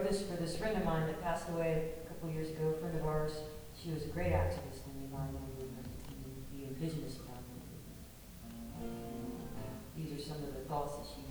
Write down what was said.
this for this friend of mine that passed away a couple years ago, a friend of ours. She was a great activist in the environmental movement, in the indigenous environmental movement. These are some of the thoughts that she